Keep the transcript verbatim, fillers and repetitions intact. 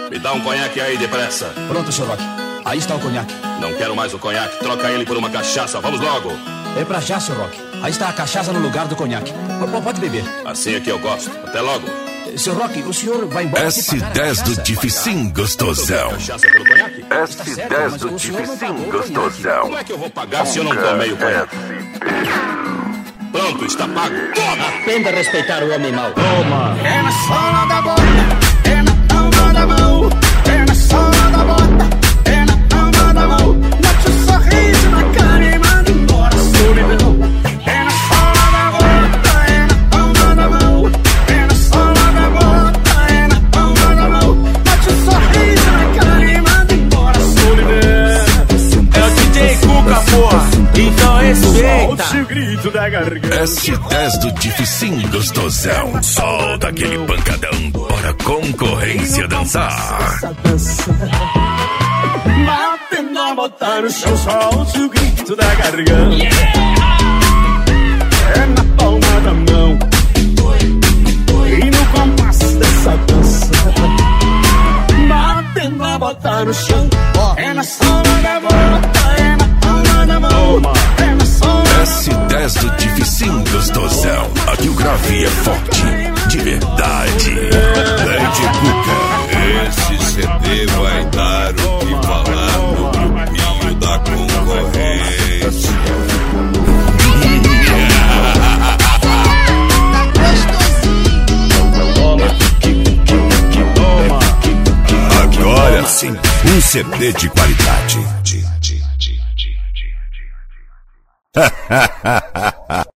Me dá um conhaque aí, depressa. Pronto, senhor Roque. Aí está o conhaque. Não quero mais o conhaque. Troca ele por uma cachaça. Vamos logo. É pra já, senhor Roque. Aí está a cachaça no lugar do conhaque. P- Pode beber. Assim é que eu gosto. Até logo. Senhor Roque, o senhor vai embora S dez do Tiff Sim Gostosão. Cachaça pelo conhaque? S dez do Tiff Sim Gostosão. Como é que eu vou pagar se eu não tomei o conhaque? Pronto, está pago. Aprenda a respeitar o homem mau. Toma. É na sola da bota, é na palma da mão. É na sola da bota, é na palma da mão. Mete um sorriso na cara e manda embora a solidão. É na sola da bota, é na palma da mão. É na sola da bota, é na palma da mão. Mete um sorriso na cara e manda embora a solidão. É o D J Cuca, porra. Então respeita. Solte o grito da garganta. S dez do Tiff Sim Gostosão. Solta aquele pancadão para a concorrência dançar. Batendo a botar no chão, solte o grito da garganta. É na palma da mão e no compasso dessa dança. Batendo a botar no chão, é na sola da bota, é na palma da mão. É na sola da S dez do Tiff Sim Gostosão. Aqui o grave é forte, de verdade. Lady Cuca. Esse C D vai dar o que falar no grupinho da concorrência. Agora sim, um C D de qualidade.